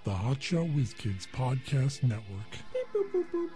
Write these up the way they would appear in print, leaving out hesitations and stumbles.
the Hotshot Whiz Kids Podcast Network. Beep, boop, boop, boop.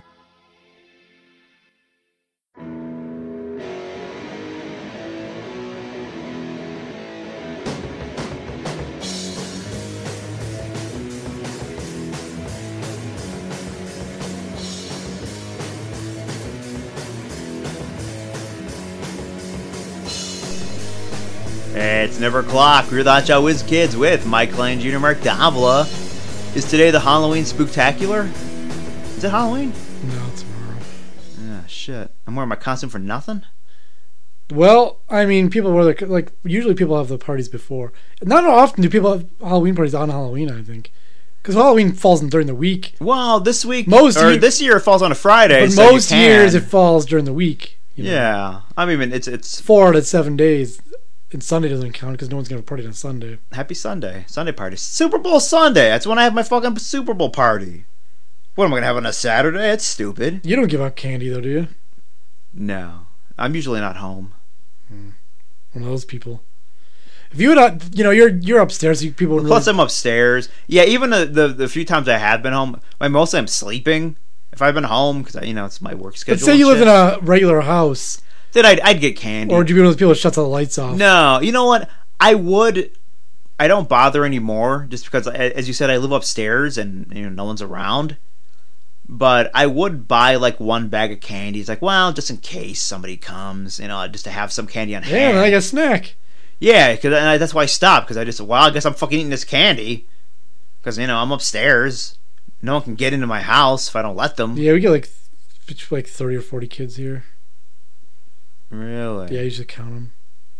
It's never o'clock. We're the Hotshot Whiz Kids with Mike Klein Jr. Mark Davila. Is today the Halloween Spooktacular? Is it Halloween? No, it's tomorrow. Ah, shit. I'm wearing my costume for nothing? Well, I mean, people wear usually people have the parties before. Not often do people have Halloween parties on Halloween, I think. Because Halloween falls during the week. Well, this week, this year it falls on a Friday. But so most years it falls during the week. You know? Yeah. I mean, it's 4 out of 7 days. And Sunday doesn't count because no one's going to party on Sunday. Happy Sunday. Sunday party. Super Bowl Sunday. That's when I have my fucking Super Bowl party. What am I going to have on a Saturday? That's stupid. You don't give out candy, though, do you? No. I'm usually not home. One of those people. If you would, you're upstairs. So people would Plus, I'm upstairs. Yeah, even the few times I have been home, mostly I'm sleeping. If I've been home, because, it's my work schedule. Let's say you live in a regular house. Then I'd get candy. Or would you be one of those people that shuts all the lights off? No. You know what? I don't bother anymore just because, as you said, I live upstairs and no one's around. But I would buy one bag of candy. It's just in case somebody comes, just to have some candy on hand. Yeah, like a snack. Yeah, that's why I stopped. Because I guess I'm fucking eating this candy. Because, I'm upstairs. No one can get into my house if I don't let them. Yeah, we get 30 or 40 kids here. Really? Yeah, you should count them.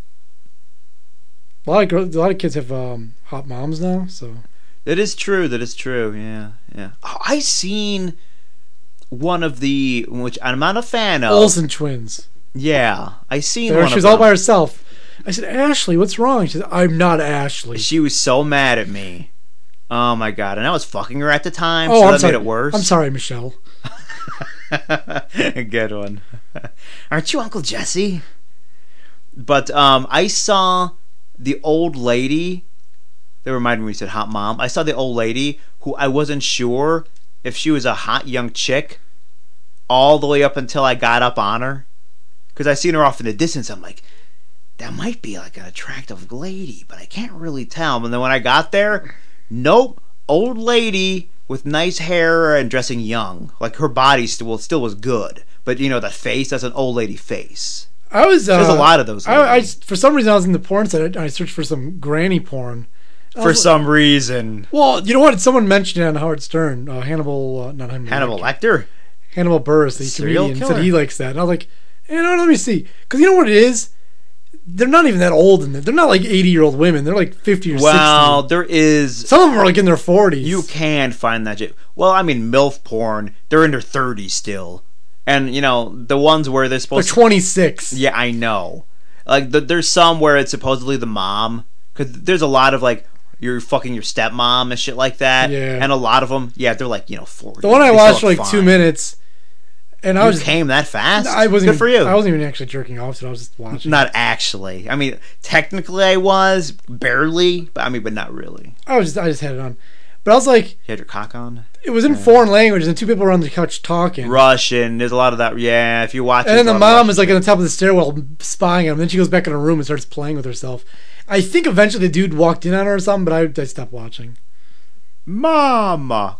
A lot of kids have hot moms now, so. That is true. Yeah. Oh, I seen one of which I'm not a fan of. Olsen twins. Yeah, I seen one. She was all by herself. I said, Ashley, what's wrong? She said, I'm not Ashley. She was so mad at me. Oh my god! And I was fucking her at the time, so that made it worse. I'm sorry, Michelle. Good one. Aren't you Uncle Jesse? But I saw the old lady. That reminded me when you said hot mom. I saw the old lady who I wasn't sure if she was a hot young chick all the way up until I got up on her. Because I seen her off in the distance. I'm like, that might be an attractive lady, but I can't really tell. And then when I got there, nope, old lady with nice hair and dressing young. Her body still was good. But, the face, that's an old lady face. There's a lot of those. For some reason, I was in the porn site and I searched for some granny porn. For some reason. Well, you know what? Someone mentioned it on Howard Stern. Hannibal Lecter? Hannibal Buress, the comedian, said he likes that. And I was like, let me see. Because you know what it is? They're not even that old in there. They're not 80-year-old women. They're 50 or 60. Well, there is... Some of them are in their 40s. You can find that shit. Well, MILF porn, they're in their 30s still. And, the ones where they're supposed to... They're 26. Yeah, I know. There's some where it's supposedly the mom. Because there's a lot of, you're fucking your stepmom and shit like that. Yeah. And a lot of them, they're 40. The one I watched for 2 minutes... And I came that fast? Good for you. I wasn't even actually jerking off, so I was just watching. Not actually. Technically I was, barely, but not really. I just had it on. But I was like... You had your cock on? It was in foreign language, and two people were on the couch talking. Russian, there's a lot of that, yeah, if you watch it. And then the mom is on the top of the stairwell spying on him, then she goes back in her room and starts playing with herself. I think eventually the dude walked in on her or something, but I stopped watching. Mama,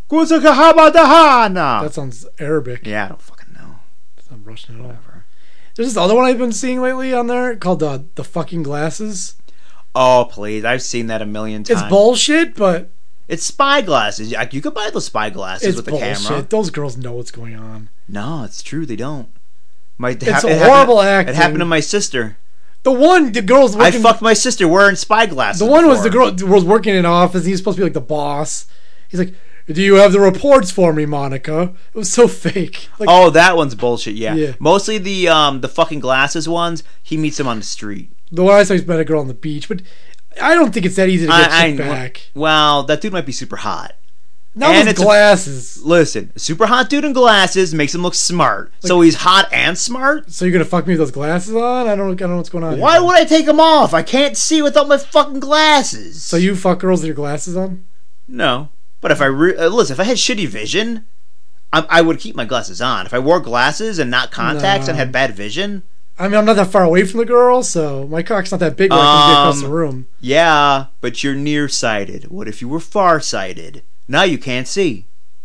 that sounds Arabic. Yeah, I don't fucking know. It's not Russian at all. Whatever. There's this other one I've been seeing lately on there called the fucking glasses. Oh, please. I've seen that a million times. It's bullshit, but... It's spy glasses. You could buy those spy glasses with the camera. Those girls know what's going on. No, it's true. They don't. It's horrible acting. It happened to my sister. The girl's working... I fucked my sister wearing spy glasses The one was the girl was working in an office. He's supposed to be the boss. He's like, do you have the reports for me, Monica? It was so fake. That one's bullshit, yeah. Mostly the fucking glasses ones, he meets them on the street. The one I saw, he's met a girl on the beach, but I don't think it's that easy to get back. Well, that dude might be super hot. Not with glasses. Listen, super hot dude in glasses makes him look smart. So he's hot and smart? So you're going to fuck me with those glasses on? I don't know what's going on. Why would I take them off? I can't see without my fucking glasses. So you fuck girls with your glasses on? No. But if I listen, if I had shitty vision, I would keep my glasses on. If I wore glasses and not contacts and had bad vision, I mean, I'm not that far away from the girl, so my cock's not that big where I can get across the room. Yeah, but you're nearsighted. What if you were farsighted? Now you can't see.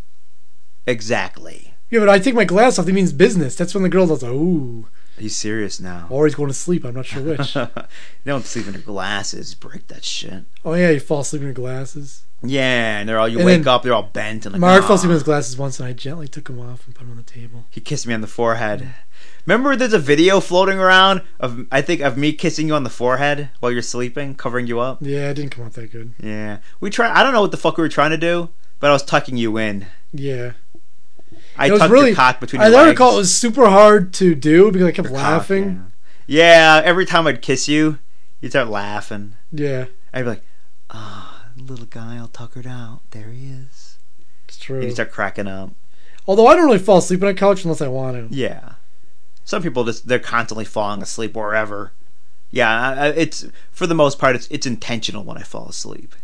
Exactly. Yeah, but I take my glass off. That means business. That's when the girl does, ooh. He's serious now. Or he's going to sleep. I'm not sure which. You don't sleep in your glasses. Break that shit. Oh, yeah, you fall asleep in your glasses. Yeah, and you wake up, they're all bent. And like, Mark fell asleep in his glasses once, and I gently took them off and put them on the table. He kissed me on the forehead. Remember there's a video floating around of me kissing you on the forehead while you're sleeping, covering you up? Yeah, it didn't come out that good. Yeah. I don't know what the fuck we were trying to do, but I was tucking you in. Yeah. I tucked your cock between your legs. I recall it was super hard to do because I kept laughing. Cock, yeah, every time I'd kiss you, you'd start laughing. Yeah. I'd be like, little guy, I'll tuck her out. There he is. It's true. And you start cracking up. Although I don't really fall asleep on a couch unless I want to. Yeah. Some people they're constantly falling asleep wherever. Yeah, it's for the most part it's intentional when I fall asleep.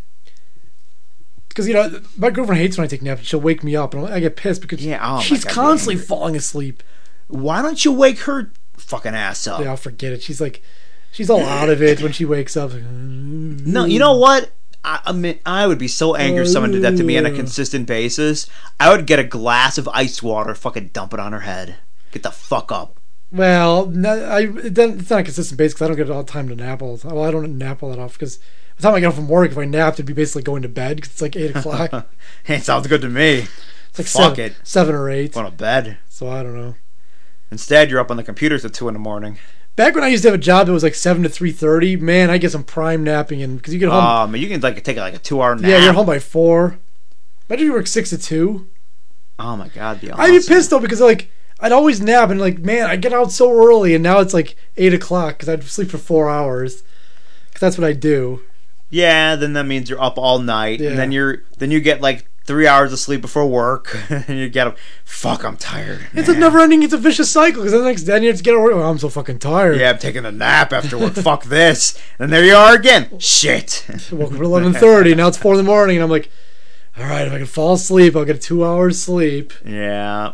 Because my girlfriend hates when I take naps. She'll wake me up, and I get pissed because she's constantly falling asleep. Why don't you wake her fucking ass up? Yeah, I'll forget it. She's all out of it when she wakes up. Like, no, you know what? I mean, I would be so angry if someone did that to me on a consistent basis. I would get a glass of ice water, fucking dump it on her head. Get the fuck up. Well, it's not a consistent basis because I don't get all the time to nap all the time. Well, I don't nap all that often because by the time I get home from work, if I napped, it'd be basically going to bed because it's like 8 o'clock. Hey, it sounds good to me. It's like 7 or 8. Going to bed. So I don't know. Instead, you're up on the computers at 2 in the morning. Back when I used to have a job that was like 7 to 3:30, man, I get some prime napping in because you get home. You can take like a 2-hour nap. Yeah, you're home by 4. Imagine you work 6 to 2. Oh my god, awesome. I'd be pissed though because I'd always nap and man, I get out so early and now it's like 8 o'clock because I'd sleep for 4 hours because that's what I do. Yeah, then that means you're up all night, and then you get like 3 hours of sleep before work, and you get up. Fuck, I'm tired. It's a never-ending. It's a vicious cycle because the next day you have to get work. Oh, I'm so fucking tired. Yeah, I'm taking a nap after work. Fuck this. And there you are again. Shit. Woke up at 11:30. Now it's 4 in the morning, and I'm like, all right, if I can fall asleep, I'll get 2 hours sleep. Yeah.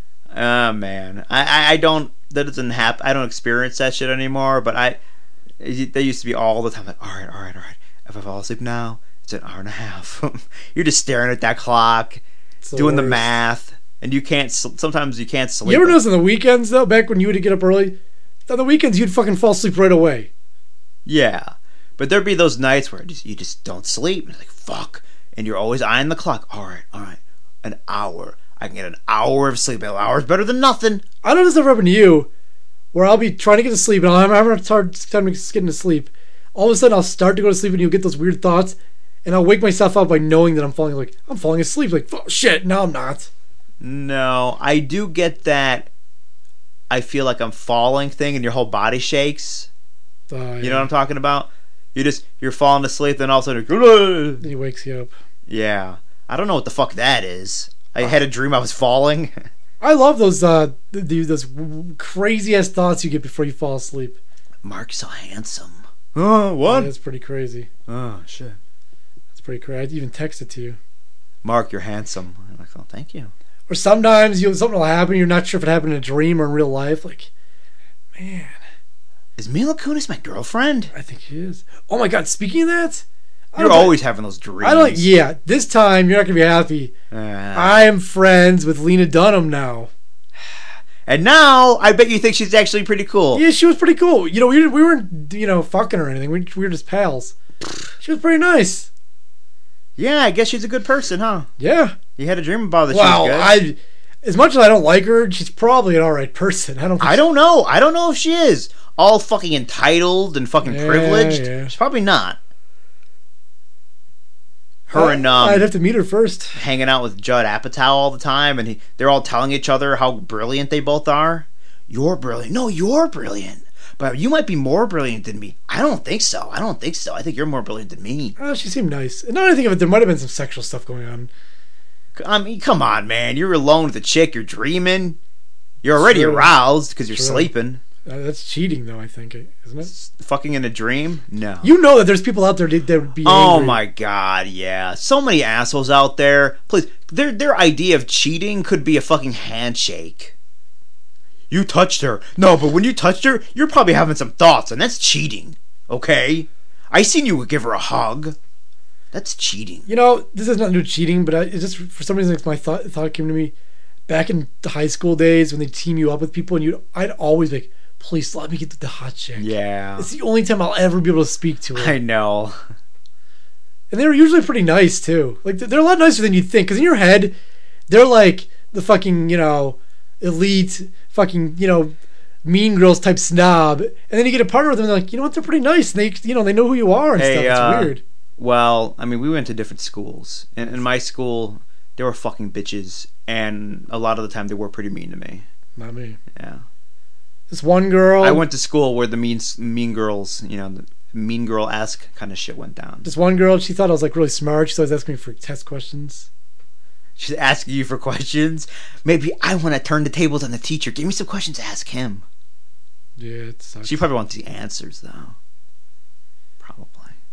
Man, I don't. That doesn't happen. I don't experience that shit anymore. But they used to be all the time. Like, all right. If I fall asleep now, it's an hour and a half. You're just staring at that clock, doing the math, and you can't. Sometimes you can't sleep. You ever notice on the weekends though? Back when you would get up early, on the weekends you'd fucking fall asleep right away. Yeah, but there'd be those nights where you just don't sleep. And it's like fuck, and you're always eyeing the clock. All right, an hour. I can get an hour of sleep. An hour's better than nothing. I don't know if this ever happened to you, where I'll be trying to get to sleep and I'm having a hard time getting to sleep. All of a sudden I'll start to go to sleep and you'll get those weird thoughts and I'll wake myself up by knowing that I'm falling asleep. Like, oh, shit, no I'm not. No, I do get that I feel like I'm falling thing and your whole body shakes. Yeah. You know what I'm talking about? You're falling asleep then all of a sudden then he wakes you up. Yeah. I don't know what the fuck that is. I had a dream I was falling. I love those those crazy ass thoughts you get before you fall asleep. Mark's so handsome. Oh, what? Yeah, that's pretty crazy. Oh, shit. That's pretty crazy. I'd even text it to you. Mark, you're handsome. I'm like, oh, thank you. Or sometimes something will happen. You're not sure if it happened in a dream or in real life. Like, man, is Mila Kunis my girlfriend? I think she is. Oh my god! Speaking of that, you're always having those dreams. Yeah, this time you're not gonna be happy. I am friends with Lena Dunham now. And now, I bet you think she's actually pretty cool. Yeah, she was pretty cool. We weren't, fucking or anything. We were just pals. She was pretty nice. Yeah, I guess she's a good person, huh? Yeah. You had a dream about that she was good. As much as I don't like her, she's probably an alright person. I don't know. I don't know if she is. All fucking entitled and fucking privileged. Yeah. She's probably not. I'd have to meet her first. Hanging out with Judd Apatow all the time, and they're all telling each other how brilliant they both are. You're brilliant. No, you're brilliant. But you might be more brilliant than me. I don't think so. I think you're more brilliant than me. Oh, she seemed nice. And now that I think of it, there might have been some sexual stuff going on. I mean, come on, man. You're alone with a chick. You're dreaming. You're already aroused because you're sleeping. That's cheating, though, I think, isn't it? Fucking in a dream? No. You know that there's people out there that would be Oh angry. my god, yeah. So many assholes out there. Please, their idea of cheating could be a fucking handshake. You touched her. No, but when you touched her, you're probably having some thoughts, and that's cheating. Okay? I seen you give her a hug. That's cheating. You know, this has nothing to do with cheating, but it's just for some reason, my thought came to me back in the high school days when they team you up with people, and I'd always be like, please let me get the hot chick. Yeah. It's the only time I'll ever be able to speak to her. I know. And they were usually pretty nice too. Like they're a lot nicer than you'd think. Because in your head, they're like the fucking elite fucking mean girls type snob. And then you get a partner with them, and they're like, you know what? They're pretty nice. And they know who you are and Hey, stuff. It's weird. Well, I mean, we went to different schools. In my school, they were fucking bitches, and a lot of the time they were pretty mean to me. Not me. Yeah. This one girl. I went to school where the mean girls, the mean girl-esque kind of shit went down. This one girl, she thought I was like really smart. She was asking me for test questions. She's asking you for questions. Maybe I want to turn the tables on the teacher. Give me some questions to ask him. Yeah, it sucks. She probably wants the answers, though. Probably.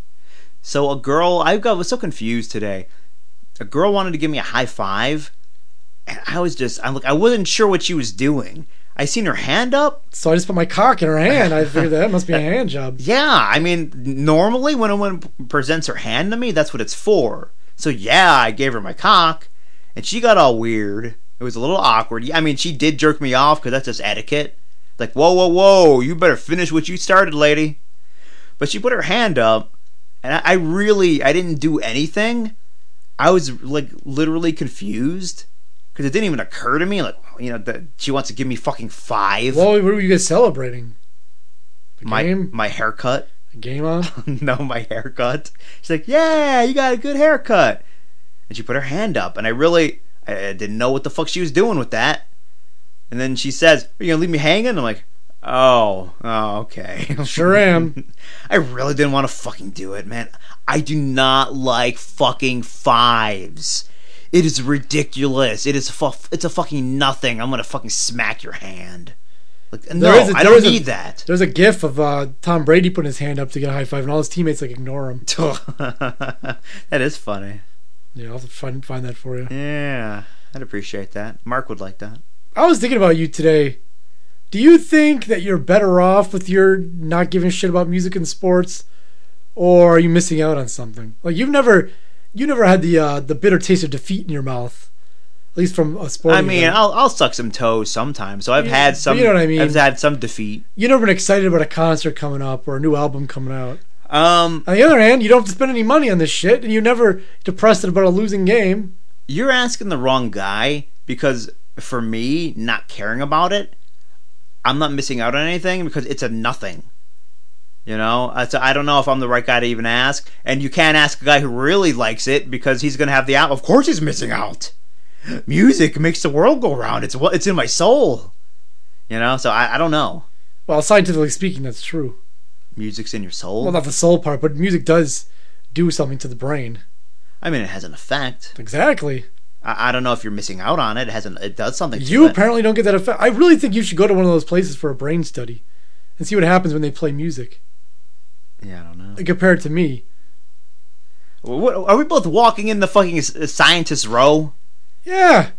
So I was so confused today. A girl wanted to give me a high five, and I wasn't sure what she was doing. I seen her hand up. So I just put my cock in her hand. I figured that must be a hand job. Yeah, I mean, normally when a woman presents her hand to me, that's what it's for. So yeah, I gave her my cock, and she got all weird. It was a little awkward. I mean, she did jerk me off because that's just etiquette. Like, whoa, whoa, whoa, you better finish what you started, lady. But she put her hand up, and I didn't do anything. I was like literally confused because it didn't even occur to me, like, that she wants to give me fucking 5. Well, what were you guys celebrating? The game? My haircut. The game on? No, my haircut. She's like, yeah, you got a good haircut. And she put her hand up, and I didn't know what the fuck she was doing with that. And then she says, are you going to leave me hanging? I'm like, oh, okay. Sure am. I really didn't want to fucking do it, man. I do not like fucking 5s. It is ridiculous. It's a fucking nothing. I'm going to fucking smack your hand. Like, no, I don't need that. There's a gif of Tom Brady putting his hand up to get a high five, and all his teammates like ignore him. That is funny. Yeah, I'll find that for you. Yeah, I'd appreciate that. Mark would like that. I was thinking about you today. Do you think that you're better off with your not giving a shit about music and sports, or are you missing out on something? Like you never had the bitter taste of defeat in your mouth, at least from a sport. I mean, I'll suck some toes sometimes. So I've had some. You know what I mean? I've had some defeat. You never been excited about a concert coming up or a new album coming out. On the other hand, you don't have to spend any money on this shit, and you're never depressed about a losing game. You're asking the wrong guy, because for me, not caring about it, I'm not missing out on anything because it's a nothing. So I don't know if I'm the right guy to even ask. And you can't ask a guy who really likes it because he's going to have the out. Of course he's missing out. Music makes the world go round. It's in my soul. So I don't know. Well, scientifically speaking, that's true. Music's in your soul? Well, not the soul part, but music does do something to the brain. I mean, it has an effect. Exactly. I don't know if you're missing out on it. It does something to You it. apparently don't get that effect. I really think you should go to one of those places for a brain study and see what happens when they play music. Yeah, I don't know. Compared to me. What, are we both walking in the fucking scientist row? Yeah.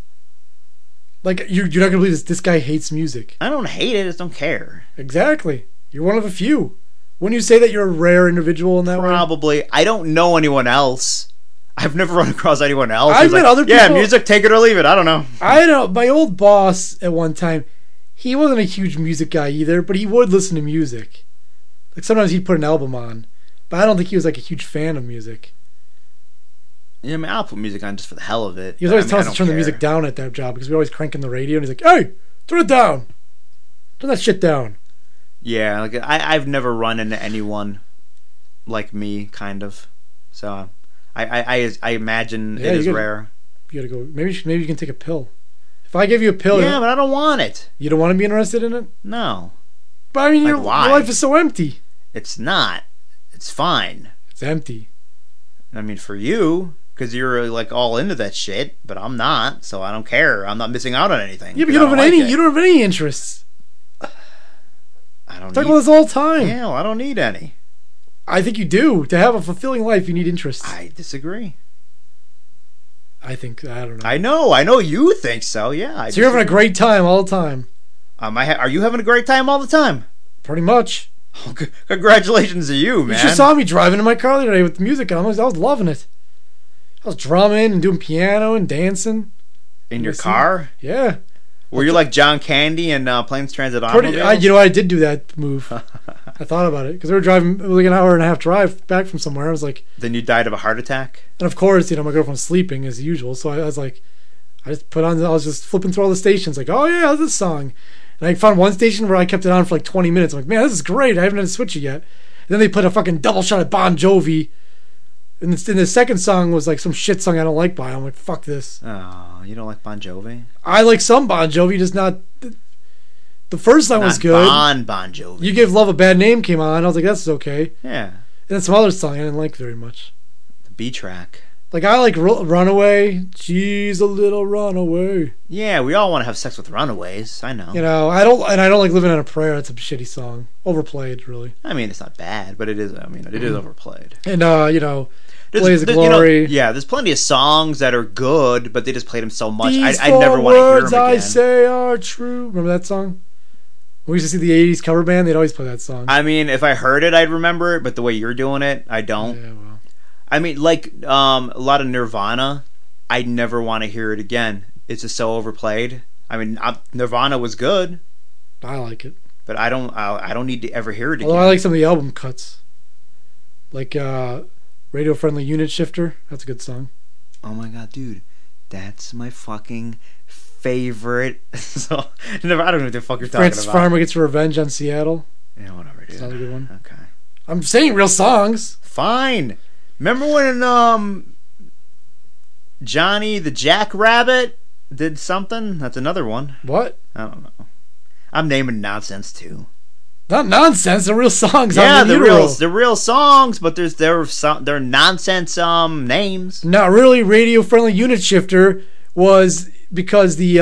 Like, you're not going to believe this guy hates music. I don't hate it. I just don't care. Exactly. You're one of a few. Wouldn't you say that you're a rare individual in that way? Probably. I don't know anyone else. I've never run across anyone else. I've met other people. Yeah, music, take it or leave it. I don't know. I know. My old boss at one time, he wasn't a huge music guy either, but he would listen to music. Like sometimes he'd put an album on, but I don't think he was like a huge fan of music. Yeah, I mean, I'll put music on just for the hell of it. He was always telling us to turn the music down at that job because we were always cranking the radio, and he's like, "Hey, turn it down. Turn that shit down." Yeah, like I've never run into anyone like me, kind of. So I imagine it is rare. You gotta go. Maybe you can take a pill. If I give you a pill, yeah, but I don't want it. You don't want to be interested in it? No. But I mean, your life is so empty. It's not. It's fine. It's empty. I mean, for you, because you're like all into that shit, but I'm not, so I don't care. I'm not missing out on anything. Yeah, but you don't have any interests. Talk about this all the time. Yeah, well, I don't need any. I think you do. To have a fulfilling life, you need interests. I disagree. I don't know. I know you think so. Yeah. So you're having a great time all the time. Are you having a great time all the time? Pretty much. Oh, congratulations to you, man. You just saw me driving in my car the other day with the music on. I was loving it. I was drumming and doing piano and dancing. In your car? Yeah. Were you like John Candy and Planes Transit Automobiles? You know, I did do that move. I thought about it because we were driving like an hour and a half drive back from somewhere. I was like, then you died of a heart attack. And of course, you know, my girlfriend was sleeping as usual, so I was like, I was just flipping through all the stations, like, oh yeah, this song, and I found one station where I kept it on for like 20 minutes. I'm like, man, this is great. I haven't had to switch it yet. And then they put a fucking double shot of Bon Jovi. And the second song was like some shit song I don't like by him. I'm like, fuck this. Oh, you don't like Bon Jovi? I like some Bon Jovi, just not. The first song was good. Bon Jovi. You Give Love a Bad Name came on. I was like, that's okay. Yeah. And then some other song I didn't like very much. The B track. Like I like Runaway. She's a little runaway. Yeah, we all want to have sex with runaways. I know. You know, I don't like Living on a Prayer. It's a shitty song, overplayed, really. I mean, it's not bad, but it is. I mean, it is overplayed. And you know. Blaze of Glory. There's plenty of songs that are good, but they just played them so much. These I never want to hear them again. I say are true. Remember that song? We used to see the 80s cover band. They'd always play that song. I mean, if I heard it, I'd remember it, but the way you're doing it, I don't. Yeah, well. I mean, like a lot of Nirvana, I never want to hear it again. It's just so overplayed. I mean, Nirvana was good. I like it. But I don't need to ever hear it again. Although I like some of the album cuts. Like, Radio Friendly Unit Shifter. That's a good song. Oh my god, dude. That's my fucking favorite. So, I don't know what the fuck you're talking Francis about. Farmer Gets Revenge on Seattle. Yeah, whatever, dude. That's not a good one. Okay. I'm saying real songs. Fine. Remember when Johnny the Jackrabbit did something? That's another one. What? I don't know. I'm naming nonsense too. Not nonsense. They're real songs. Yeah, they're real songs, but they're nonsense names. Not really. Radio Friendly Unit Shifter was because the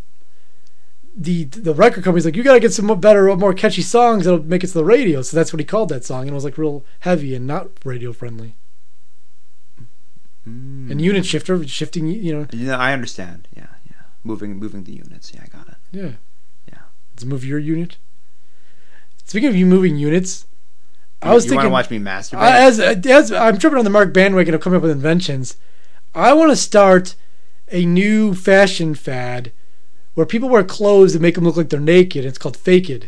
record company's like, you got to get some better, more catchy songs that'll make it to the radio. So that's what he called that song, and it was like real heavy and not radio friendly. And Unit Shifter, shifting, you know. Yeah, I understand. Yeah. Moving the units. Yeah, I got it. Yeah. Let's move your unit. Speaking of you moving units, I was thinking. You want to watch me masturbate? As I'm tripping on the Mark bandwagon of coming up with inventions, I want to start a new fashion fad where people wear clothes that make them look like they're naked. It's called Faked.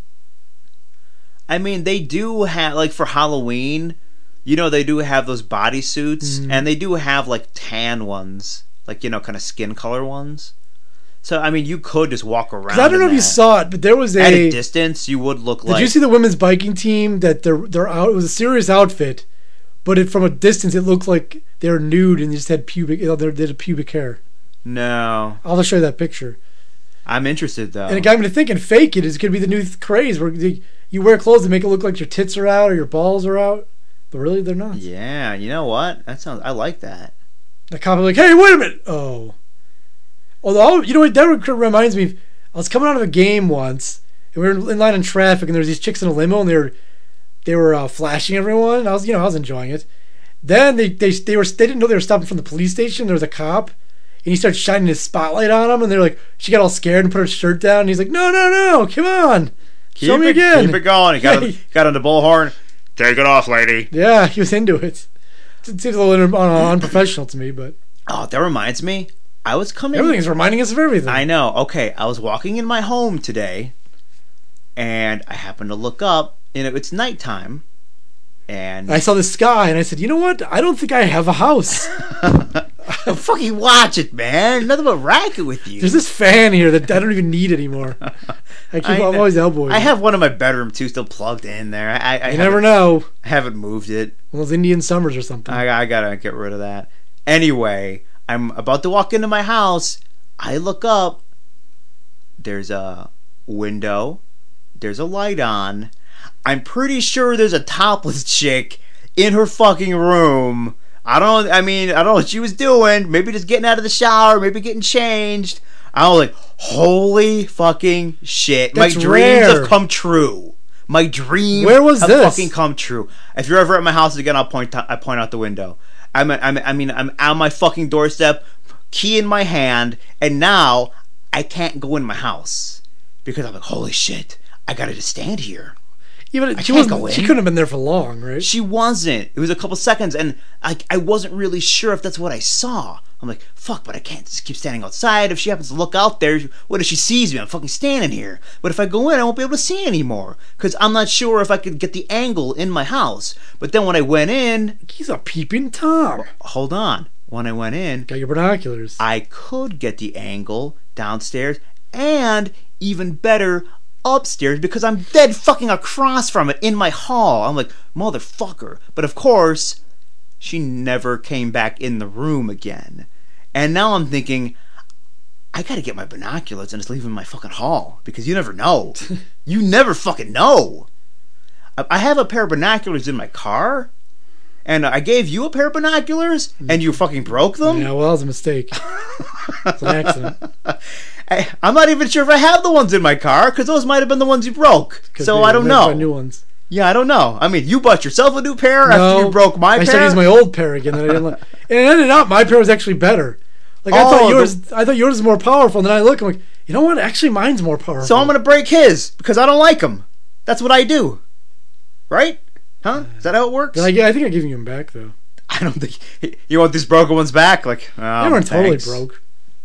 I mean, they do have, like, for Halloween, you know, they do have those bodysuits, and they do have, like, tan ones, like, you know, kind of skin color ones. So, I mean, you could just walk around. I don't know if you saw it, but there was at a distance, you would look like. Did you see the women's biking team? That they're out. It was a serious outfit, but from a distance, it looked like they were nude and just had pubic. They did a pubic hair. No, I'll show you that picture. I'm interested though. And it got me to thinking, Fake It is going to be the new craze where you wear clothes that make it look like your tits are out or your balls are out, but really they're not. Yeah, you know what? I like that. The cop was like, "Hey, wait a minute!" Oh. Although, you know what, that reminds me, I was coming out of a game once, and we were in line in traffic, and there was these chicks in a limo, and they were flashing everyone, and I was enjoying it. Then they didn't know they were stopping from the police station. There was a cop, and he started shining his spotlight on them, and they're like, she got all scared and put her shirt down, and he's like, no, come on, show me again. Keep it going. He got on the bullhorn. Take it off, lady. Yeah, he was into it. It seems a little unprofessional to me, but. Oh, that reminds me. I was coming. Everything's reminding us of everything. I know. Okay, I was walking in my home today, and I happened to look up, and it's nighttime, and I saw the sky, and I said, "You know what? I don't think I have a house." Fucking watch it, man! Nothing but racket with you. There's this fan here that I don't even need anymore. I'm always elbowing. I have one in my bedroom too, still plugged in there. I never know. I haven't moved it. One of those Indian summers or something. I gotta get rid of that. Anyway. I'm about to walk into my house. I look up. There's a window. There's a light on. I'm pretty sure there's a topless chick in her fucking room. I don't know what she was doing. Maybe just getting out of the shower. Maybe getting changed. I was like, holy fucking shit. That's my dreams rare. have come true. My dream Where was have this? fucking come true. If you're ever at my house again, I point out the window. I'm on my fucking doorstep, key in my hand, and now I can't go in my house because I'm like, holy shit, I gotta just stand here. Even I she can't go wasn't. in. She couldn't have been there for long, right? She wasn't. It was a couple seconds, and I wasn't really sure if that's what I saw. I'm like, fuck, but I can't just keep standing outside. If she happens to look out there, what if she sees me? I'm fucking standing here. But if I go in, I won't be able to see anymore. Because I'm not sure if I could get the angle in my house. But then when I went in... He's a peeping Tom. Hold on. When I went in... Got your binoculars. I could get the angle downstairs, and even better, upstairs, because I'm dead fucking across from it in my hall. I'm like, motherfucker. But of course... she never came back in the room again. And now I'm thinking, I gotta get my binoculars and just leave them in my fucking hall. Because you never know. You never fucking know. I have a pair of binoculars in my car. And I gave you a pair of binoculars. And you fucking broke them. Yeah, well, that was a mistake. It's an accident. I'm not even sure if I have the ones in my car. Because those might have been the ones you broke. So I don't know. New ones. Yeah, I don't know. I mean, you bought yourself a new pair after you broke my pair? I started using my old pair again that I didn't like. And it ended up, my pair was actually better. Like, I thought yours was more powerful, and then I look, I'm like, you know what? Actually, mine's more powerful. So I'm going to break his, because I don't like him. That's what I do. Right? Huh? Is that how it works? I think I'm giving you them back, though. I don't think... You want these broken ones back? Like, oh, they weren't thanks. totally broke.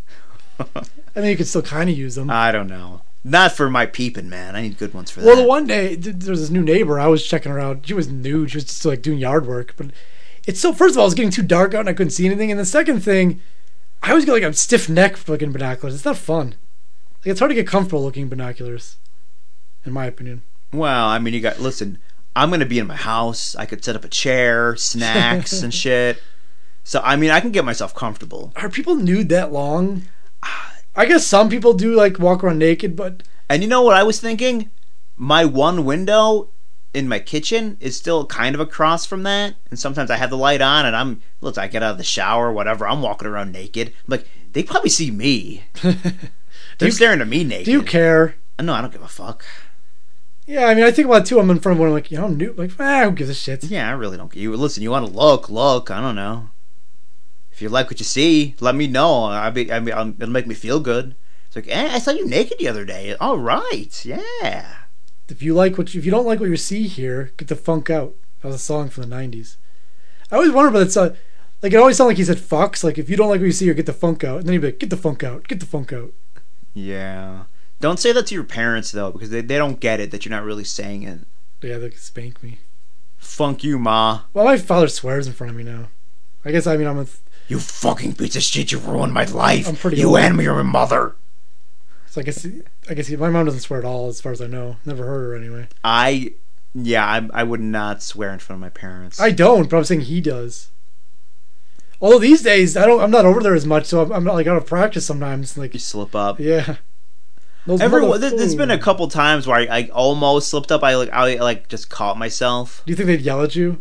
I think you could still kind of use them. I don't know. Not for my peeping, man. I need good ones for that. Well, the one day, there was this new neighbor. I was checking her out. She was new. She was just like doing yard work. But it's so, first of all, it was getting too dark out and I couldn't see anything. And the second thing, I always get like a stiff neck for looking binoculars. It's not fun. Like, it's hard to get comfortable looking binoculars, in my opinion. Well, I mean, listen, I'm going to be in my house. I could set up a chair, snacks and shit. So, I mean, I can get myself comfortable. Are people nude that long? I guess some people do like walk around naked, but... And you know what I was thinking? My one window in my kitchen is still kind of across from that. And sometimes I have the light on and I get out of the shower or whatever. I'm walking around naked. I'm like, they probably see me. They're staring at me naked. Do you care? No, I don't give a fuck. Yeah, I mean, I think about it too. I'm in front of one, I'm like, you know, I'm nude. Like, who gives a shit? Yeah, I really don't. Listen, you want to look. I don't know. If you like what you see, let me know. It'll make me feel good. It's like, I saw you naked the other day. All right, yeah. If you don't like what you see here, get the funk out. That was a song from the '90s. I always wondered about that. Like, it always sounded like he said "fucks." Like, if you don't like what you see here, get the funk out. And then he'd be like, "Get the funk out. Get the funk out." Yeah. Don't say that to your parents though, because they don't get it that you're not really saying it. Yeah, they could spank me. Funk you, ma. Well, my father swears in front of me now. I guess I'm a... You fucking piece of shit! You ruined my life. I'm pretty. You old. and your mother. So I guess my mom doesn't swear at all, as far as I know. Never heard her anyway. I would not swear in front of my parents. I don't, but I'm saying he does. Although these days I'm not over there as much, so I'm not like out of practice sometimes. Like, you slip up. Yeah. There's been a couple times where I almost slipped up. I just caught myself. Do you think they'd yell at you?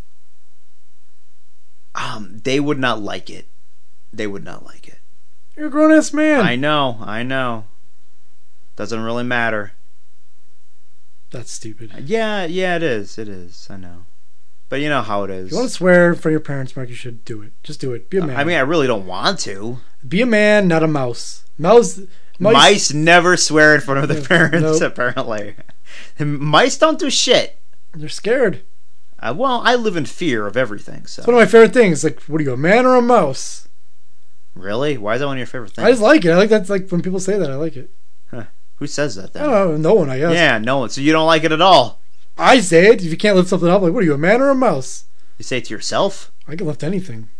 They would not like it. They would not like it. You're a grown-ass man. I know. Doesn't really matter. That's stupid. Yeah, it is. I know. But you know how it is. If you want to swear in front of your parents, Mark, you should do it. Just do it. Be a man. I mean, I really don't want to. Be a man, not a mouse. Mice never swear in front of their parents, Nope. apparently. Mice don't do shit. They're scared. Well, I live in fear of everything, so... It's one of my favorite things. Like, what are you, a man or a mouse? Really? Why is that one of your favorite things? I just like it. I like that. Like, when people say that, I like it. Huh. Who says that, then? I don't know. No one, I guess. Yeah, no one. So you don't like it at all? I say it. If you can't lift something up, like, what are you, a man or a mouse? You say it to yourself? I can lift anything.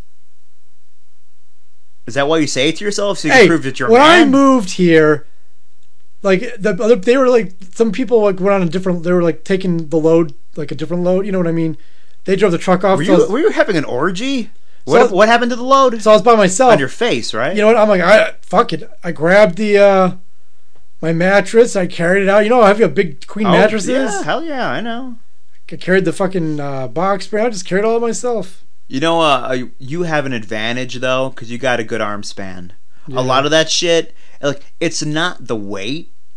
Is that why you say it to yourself? So you can prove that you're a when man? I moved here, like, they were like, some people like went on a different, they were like taking the load, like a different load, you know what I mean? They drove the truck off. Were you having an orgy? What happened to the load? So I was by myself. On your face, right? You know what? I'm like, fuck it. I grabbed my mattress. I carried it out. You know how heavy a big queen mattress is? Yeah, hell yeah, I know. I carried the fucking box spring. I just carried it all myself. You know, you have an advantage, though, because you got a good arm span. Yeah. A lot of that shit, like, it's not the weight.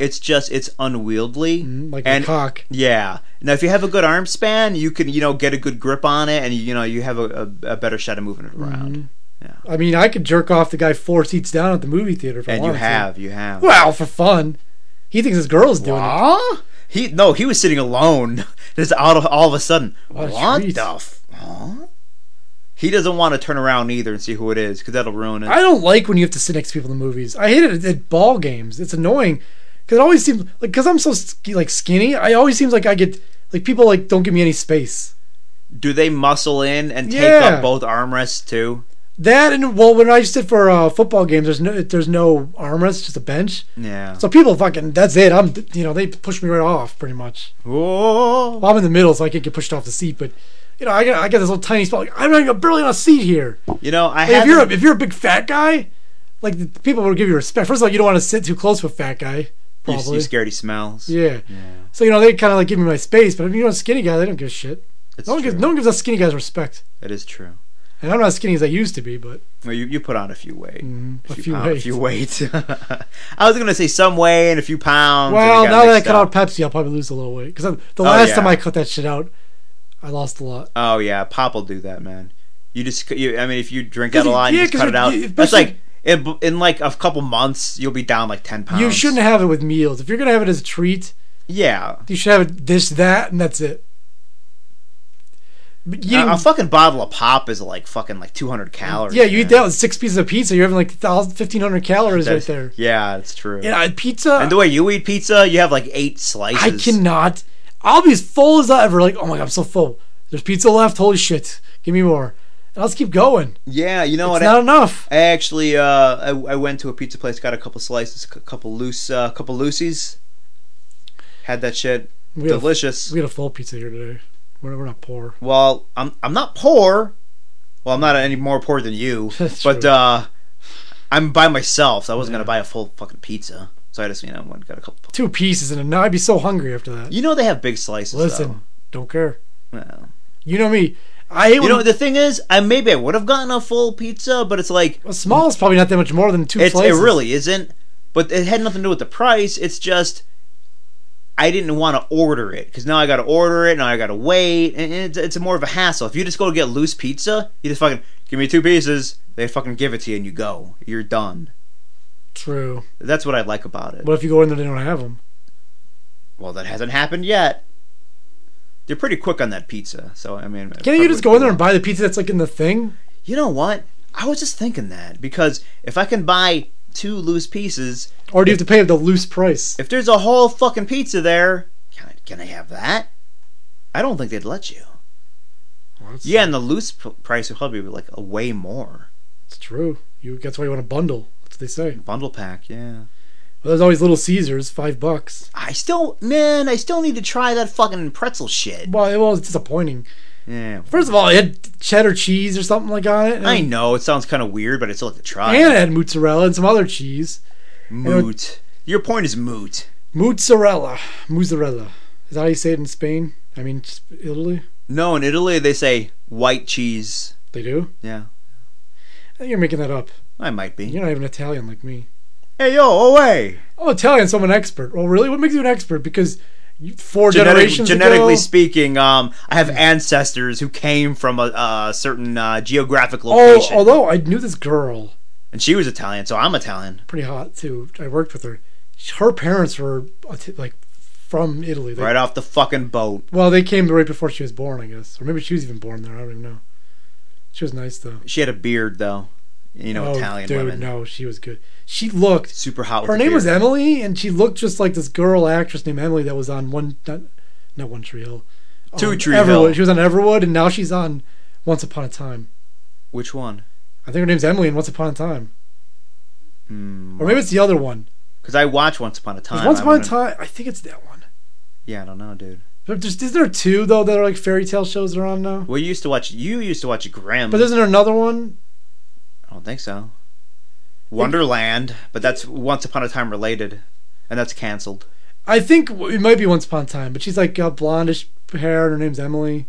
It's just it's unwieldy, like and a cock. yeah. Now, if you have a good arm span, you can get a good grip on it, and you have a better shot of moving it around. Mm-hmm. Yeah. I mean, I could jerk off the guy 4 seats down at the movie theater if I And wanted to. you have. Well, for fun. He thinks his girl's doing it. He was sitting alone. Just all of a sudden. What the huh? He doesn't want to turn around either and see who it is because that'll ruin it. I don't like when you have to sit next to people in the movies. I hate it at ball games. It's annoying because it always seems like because I'm so skinny. I always seems like I get like people like don't give me any space. Do they muscle in and take Yeah. up both armrests too? That and well, when I sit for football games, there's no armrest, just a bench. Yeah. So people fucking that's it. They push me right off pretty much. Whoa. Well, I'm in the middle, so I can't get pushed off the seat. But I got this little tiny spot. Like, I'm not even barely on a seat here. If you're a big fat guy, like the people will give you respect. First of all, you don't want to sit too close to a fat guy. Probably. You're scared he smells. Yeah. So they kind of like give me my space. But if you're a skinny guy, they don't give a shit. No one gives us skinny guys respect. That is true. And I'm not as skinny as I used to be, but well, you put on a few weight. A few weight. I was gonna say some weight and a few pounds. Well, now that I cut out Pepsi, I'll probably lose a little weight because the last time I cut that shit out, I lost a lot. Oh yeah, Pop will do that, man. If you drink that a lot, you just cut it out. That's like in like a couple months, you'll be down like 10 pounds. You shouldn't have it with meals. If you're gonna have it as a treat, yeah, you should have it that, and that's it. A fucking bottle of Pop is like 200 calories. Yeah, you eat that with 6 pieces of pizza, you're having like 1,500 calories right there. Yeah, that's true. Yeah, pizza. And the way you eat pizza, you have like 8 slices. I cannot. I'll be as full as ever. Like, oh my god, I'm so full. There's pizza left. Holy shit, give me more. And I'll just keep going. Yeah, you know what? It's not enough. I actually, I went to a pizza place, got a couple slices, a couple Lucy's. Had that shit. Delicious. We had a full pizza here today. We're not poor. Well, I'm not poor. Well, I'm not any more poor than you. But I'm by myself, so I wasn't gonna buy a full fucking pizza. So I just got a couple. 2 pieces, and now I'd be so hungry after that. They have big slices. Listen, don't care. Well, you know me. I hate the thing is, I would have gotten a full pizza, but it's like a small is probably not that much more than 2 slices. It really isn't. But it had nothing to do with the price. It's just I didn't want to order it because now I got to order it, now I got to wait, and it's more of a hassle. If you just go to get loose pizza, you just fucking give me 2 pieces. They fucking give it to you, and you go. You're done. True. That's what I like about it. What if you go in there and they don't have them? Well, that hasn't happened yet. They're pretty quick on that pizza, so I mean. Can't you just go in there and buy the pizza that's like in the thing? You know what? I was just thinking that because if I can buy 2 loose pieces, or do you have to pay the loose price? If there's a whole fucking pizza there, can I have that? I don't think they'd let you. Well, yeah, and the loose price would probably be like a way more. It's true. That's why you want a bundle. That's what they say. Bundle pack, yeah. Well, there's always Little Caesars, $5. I still need to try that fucking pretzel shit. Well, it's disappointing. Yeah. First of all, it had cheddar cheese or something like on it. I know it sounds kind of weird, but I still like to try. And it had mozzarella and some other cheese. Moot. Your point is moot. Mozzarella. Is that how you say it in Spain? I mean, Italy? No, in Italy they say white cheese. They do? Yeah. I think you're making that up. I might be. You're not even Italian like me. Hey, yo, away. I'm Italian, so I'm an expert. Well, really? What makes you an expert? Because 4 generations genetically ago, speaking, I have ancestors who came from a certain geographic location. Although I knew this girl. And she was Italian, so I'm Italian. Pretty hot, too. I worked with her. Her parents were, like, from Italy. Right off the fucking boat. Well, they came right before she was born, I guess. Or maybe she was even born there. I don't even know. She was nice, though. She had a beard, though. Italian women. No, she was good. She looked super hot. Her name was Emily, and she looked just like this girl actress named Emily that was on not One Tree Hill, 2 Tree Everwood. Hill. She was on Everwood, and now she's on Once Upon a Time. Which one? I think her name's Emily in Once Upon a Time. Or maybe it's the other one. Because I watched Once Upon a Time. Once Upon a Time, I think it's that one. Yeah, I don't know, dude. But is there 2 though that are like fairy tale shows that are on now? Well, you used to watch Grimm. But isn't there another one? I don't think so. Wonderland, but that's Once Upon a Time related, and that's canceled. I think it might be Once Upon a Time, but she's like got blondish hair, and her name's Emily.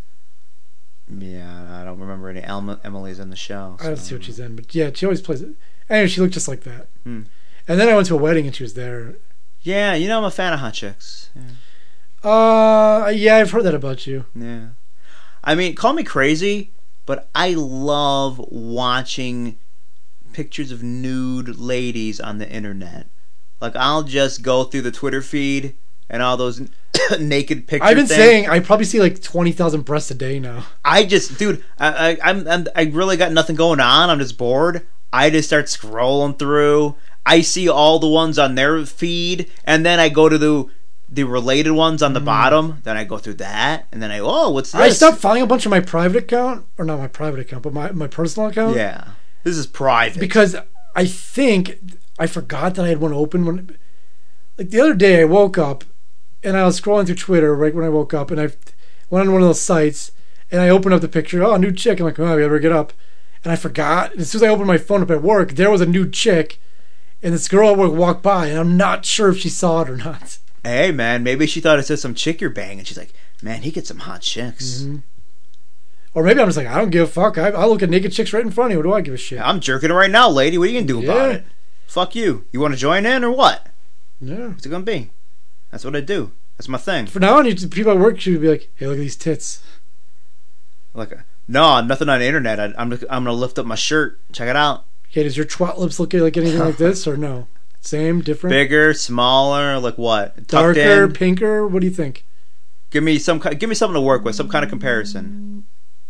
Yeah, I don't remember any Emily's in the show. So. I don't see what she's in, but yeah, she always plays it. Anyway, she looked just like that. Hmm. And then I went to a wedding, and she was there. Yeah, you know I'm a fan of hot chicks. Yeah. Yeah, I've heard that about you. Yeah. I mean, call me crazy, but I love watching pictures of nude ladies on the internet. Like, I'll just go through the Twitter feed and all those naked pictures. I've been saying I probably see like 20,000 breasts a day now. I just, dude, I really got nothing going on. I'm just bored. I just start scrolling through. I see all the ones on their feed, and then I go to the related ones on the bottom. Then I go through that, and then what's this? I stopped following a bunch of my private account, or not my private account, but my personal account. Yeah, this is private because I think I forgot that I had one open when, like the other day, I woke up and I was scrolling through Twitter right when I woke up, and I went on one of those sites and I opened up the picture. Oh, a new chick. I'm like, oh, I better get up, and I forgot. And as soon as I opened my phone up at work, there was a new chick, and this girl at work walked by, and I'm not sure if she saw it or not. Hey, man, maybe she thought it said some chick you're banging. She's like, man, he gets some hot chicks. Mm-hmm. Or maybe I'm just like, I don't give a fuck. I look at naked chicks right in front of you. What do I give a shit? I'm jerking it right now, lady. What are you going to do about it? Fuck you. You want to join in or what? Yeah. What's it going to be? That's what I do. That's my thing. For now on, people at work should be like, hey, look at these tits. Like, no, nothing on the internet. I'm going to lift up my shirt. Check it out. Okay, does your twat lips look like anything like this or no? Same, different? Bigger, smaller, like what? Darker, pinker? What do you think? Give me something to work with, some kind of comparison.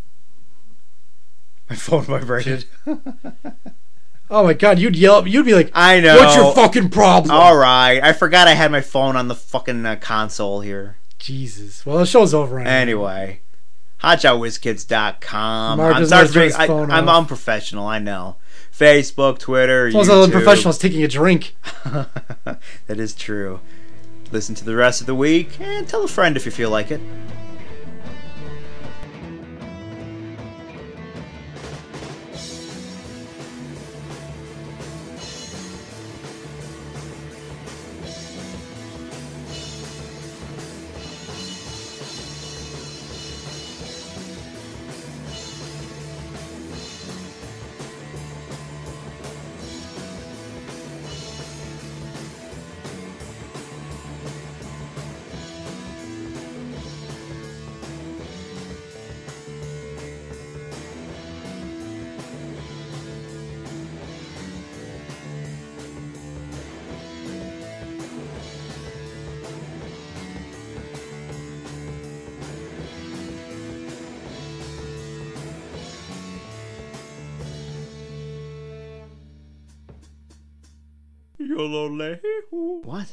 My phone vibrated. Oh my god, you'd yell, you'd be like, I know. What's your fucking problem? Alright, I forgot I had my phone on the fucking console here. Jesus. Well, the show's over anyway. HotshotWizKids.com. I'm sorry, I'm unprofessional, I know. Facebook, Twitter, YouTube. All the professionals taking a drink. That is true. Listen to the rest of the week and tell a friend if you feel like it. What?